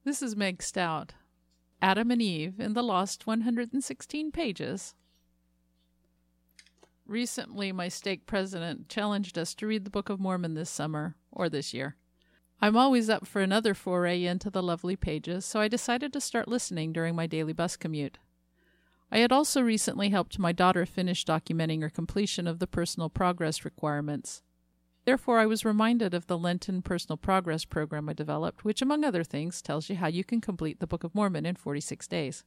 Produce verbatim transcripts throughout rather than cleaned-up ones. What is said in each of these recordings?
This is Meg Stout. Adam and Eve in the Lost one hundred sixteen Pages. Recently, my stake president challenged us to read the Book of Mormon this summer, or this year. I'm always up for another foray into the lovely pages, so I decided to start listening during my daily bus commute. I had also recently helped my daughter finish documenting her completion of the personal progress requirements. Therefore, I was reminded of the Lenten Personal Progress program I developed, which, among other things, tells you how you can complete the Book of Mormon in forty-six days.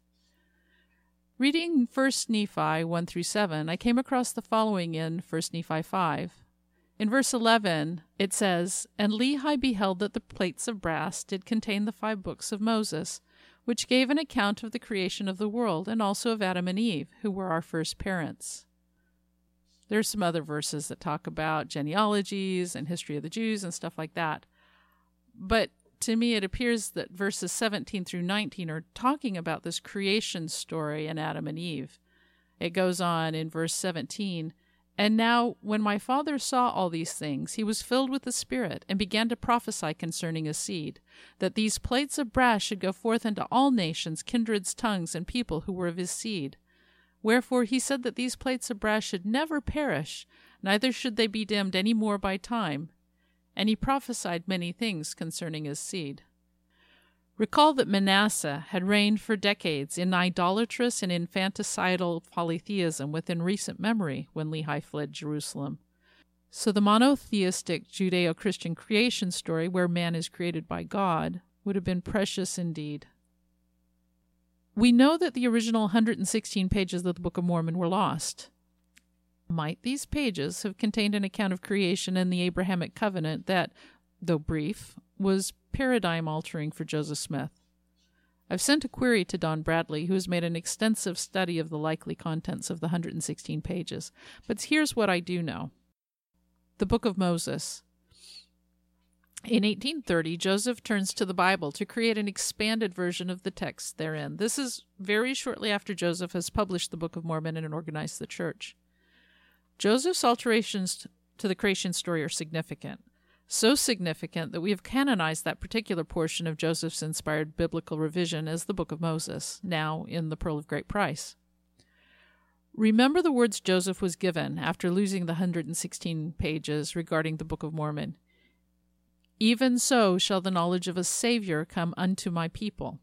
Reading First Nephi one through seven, I came across the following in First Nephi five. In verse eleven, it says, "And Lehi beheld that the plates of brass did contain the five books of Moses, which gave an account of the creation of the world, and also of Adam and Eve, who were our first parents." There's some other verses that talk about genealogies and history of the Jews and stuff like that. But to me, it appears that verses seventeen through nineteen are talking about this creation story in Adam and Eve. It goes on in verse seventeen, "And now, when my father saw all these things, he was filled with the Spirit, and began to prophesy concerning his seed, that these plates of brass should go forth unto all nations, kindreds, tongues, and people who were of his seed. Wherefore he said that these plates of brass should never perish, neither should they be dimmed any more by time. And he prophesied many things concerning his seed." Recall that Manasseh had reigned for decades in idolatrous and infanticidal polytheism within recent memory when Lehi fled Jerusalem. So the monotheistic Judeo-Christian creation story, where man is created by God, would have been precious indeed. We know that the original one hundred sixteen pages of the Book of Mormon were lost. Might these pages have contained an account of creation and the Abrahamic covenant that, though brief, was paradigm-altering for Joseph Smith? I've sent a query to Don Bradley, who has made an extensive study of the likely contents of the one hundred sixteen pages, but here's what I do know. The Book of Moses. In eighteen thirty, Joseph turns to the Bible to create an expanded version of the text therein. This is very shortly after Joseph has published the Book of Mormon and organized the church. Joseph's alterations to the creation story are significant, so significant that we have canonized that particular portion of Joseph's inspired biblical revision as the Book of Moses, now in the Pearl of Great Price. Remember the words Joseph was given after losing the one hundred sixteen pages regarding the Book of Mormon. "Even so shall the knowledge of a Savior come unto my people."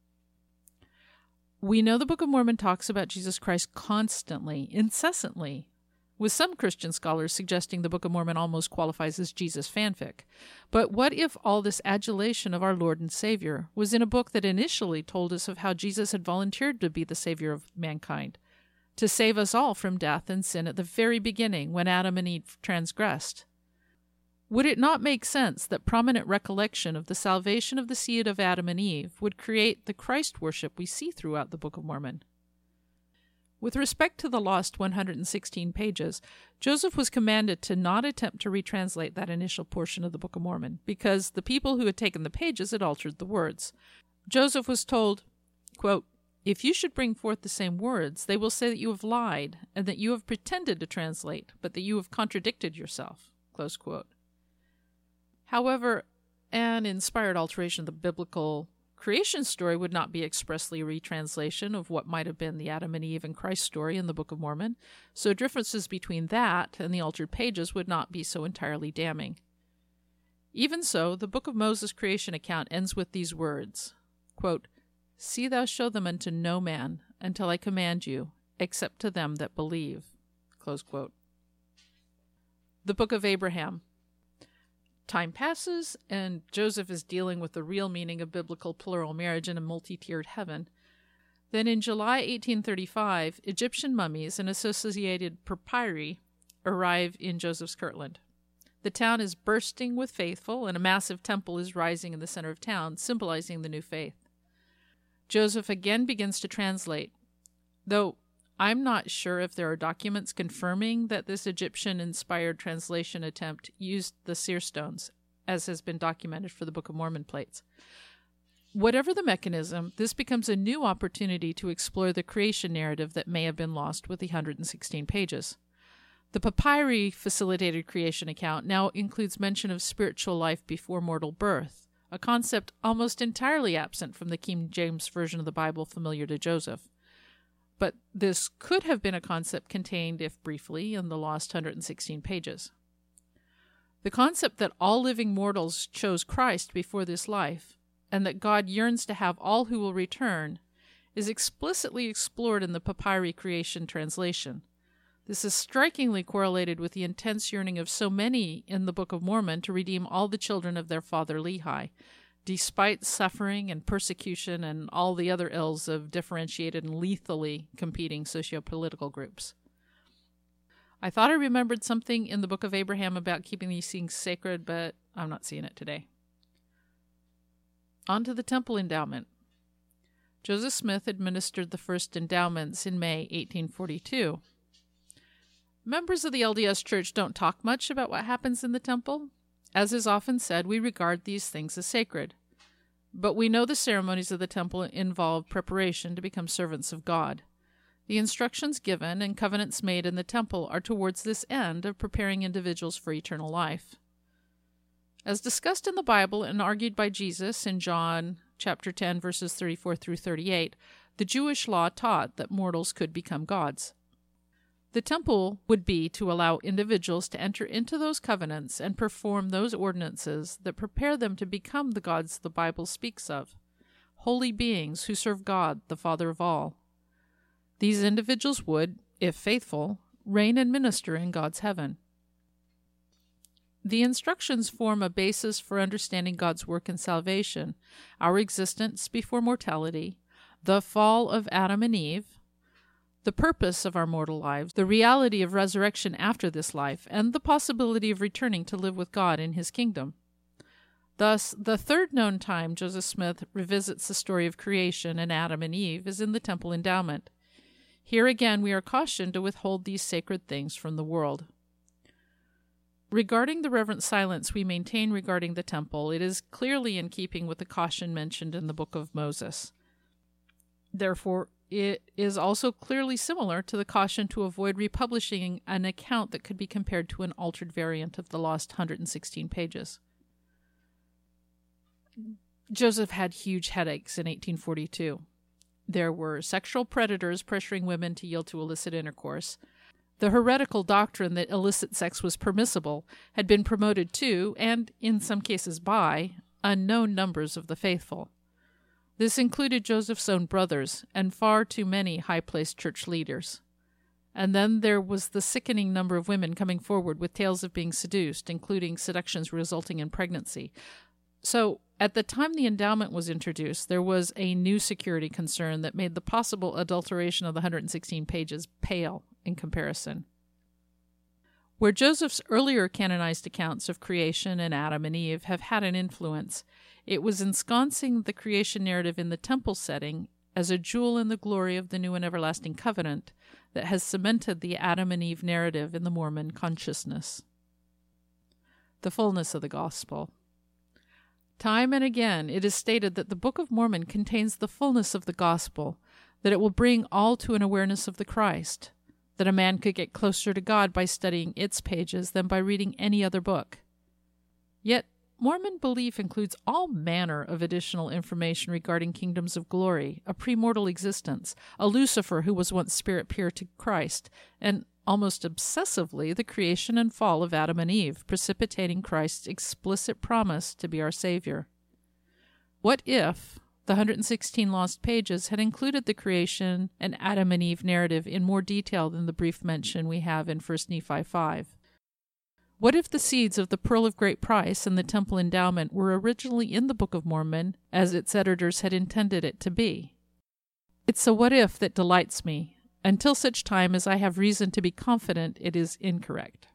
We know the Book of Mormon talks about Jesus Christ constantly, incessantly, with some Christian scholars suggesting the Book of Mormon almost qualifies as Jesus fanfic. But what if all this adulation of our Lord and Savior was in a book that initially told us of how Jesus had volunteered to be the Savior of mankind, to save us all from death and sin at the very beginning when Adam and Eve transgressed? Would it not make sense that prominent recollection of the salvation of the seed of Adam and Eve would create the Christ worship we see throughout the Book of Mormon? With respect to the lost one hundred sixteen pages, Joseph was commanded to not attempt to retranslate that initial portion of the Book of Mormon, because the people who had taken the pages had altered the words. Joseph was told, quote, "If you should bring forth the same words, they will say that you have lied, and that you have pretended to translate, but that you have contradicted yourself." Close quote. However, an inspired alteration of the biblical creation story would not be expressly a retranslation of what might have been the Adam and Eve and Christ story in the Book of Mormon, so differences between that and the altered pages would not be so entirely damning. Even so, the Book of Moses' creation account ends with these words, quote, "See thou show them unto no man, until I command you, except to them that believe." Close quote. The Book of Abraham. Time passes, and Joseph is dealing with the real meaning of biblical plural marriage in a multi-tiered heaven. Then in July eighteen thirty-five, Egyptian mummies and associated papyri arrive in Joseph's Kirtland. The town is bursting with faithful, and a massive temple is rising in the center of town, symbolizing the new faith. Joseph again begins to translate, though I'm not sure if there are documents confirming that this Egyptian-inspired translation attempt used the seer stones, as has been documented for the Book of Mormon plates. Whatever the mechanism, this becomes a new opportunity to explore the creation narrative that may have been lost with the one hundred sixteen pages. The papyri facilitated creation account now includes mention of spiritual life before mortal birth, a concept almost entirely absent from the King James Version of the Bible familiar to Joseph. But this could have been a concept contained, if briefly, in the lost one hundred sixteen pages. The concept that all living mortals chose Christ before this life, and that God yearns to have all who will return, is explicitly explored in the Papyri Creation translation. This is strikingly correlated with the intense yearning of so many in the Book of Mormon to redeem all the children of their father Lehi, despite suffering and persecution and all the other ills of differentiated and lethally competing socio-political groups. I thought I remembered something in the Book of Abraham about keeping these things sacred, but I'm not seeing it today. On to the temple endowment. Joseph Smith administered the first endowments in May eighteen forty-two. Members of the L D S Church don't talk much about what happens in the temple. As is often said, we regard these things as sacred. But we know the ceremonies of the temple involve preparation to become servants of God. The instructions given and covenants made in the temple are towards this end of preparing individuals for eternal life. As discussed in the Bible and argued by Jesus in John chapter ten, verses thirty-four through thirty-eight, the Jewish law taught that mortals could become gods. The temple would be to allow individuals to enter into those covenants and perform those ordinances that prepare them to become the gods the Bible speaks of, holy beings who serve God, the Father of all. These individuals would, if faithful, reign and minister in God's heaven. The instructions form a basis for understanding God's work in salvation, our existence before mortality, the fall of Adam and Eve, the purpose of our mortal lives, the reality of resurrection after this life, and the possibility of returning to live with God in His kingdom. Thus, the third known time Joseph Smith revisits the story of creation and Adam and Eve is in the temple endowment. Here again we are cautioned to withhold these sacred things from the world. Regarding the reverent silence we maintain regarding the temple, it is clearly in keeping with the caution mentioned in the Book of Moses. Therefore, it is also clearly similar to the caution to avoid republishing an account that could be compared to an altered variant of the lost one hundred sixteen pages. Joseph had huge headaches in eighteen forty-two. There were sexual predators pressuring women to yield to illicit intercourse. The heretical doctrine that illicit sex was permissible had been promoted to, and in some cases by, unknown numbers of the faithful. This included Joseph's own brothers and far too many high-placed church leaders. And then there was the sickening number of women coming forward with tales of being seduced, including seductions resulting in pregnancy. So, at the time the endowment was introduced, there was a new security concern that made the possible adulteration of the one hundred sixteen pages pale in comparison. Where Joseph's earlier canonized accounts of creation and Adam and Eve have had an influence, it was ensconcing the creation narrative in the temple setting as a jewel in the glory of the new and everlasting covenant that has cemented the Adam and Eve narrative in the Mormon consciousness. The fullness of the gospel. Time and again it is stated that the Book of Mormon contains the fullness of the gospel, that it will bring all to an awareness of the Christ, that a man could get closer to God by studying its pages than by reading any other book. Yet, Mormon belief includes all manner of additional information regarding kingdoms of glory, a premortal existence, a Lucifer who was once spirit pure to Christ, and almost obsessively the creation and fall of Adam and Eve, precipitating Christ's explicit promise to be our Savior. What if the one hundred sixteen lost pages had included the creation and Adam and Eve narrative in more detail than the brief mention we have in First Nephi five? What if the seeds of the Pearl of Great Price and the Temple Endowment were originally in the Book of Mormon, as its editors had intended it to be? It's a what if that delights me, until such time as I have reason to be confident it is incorrect.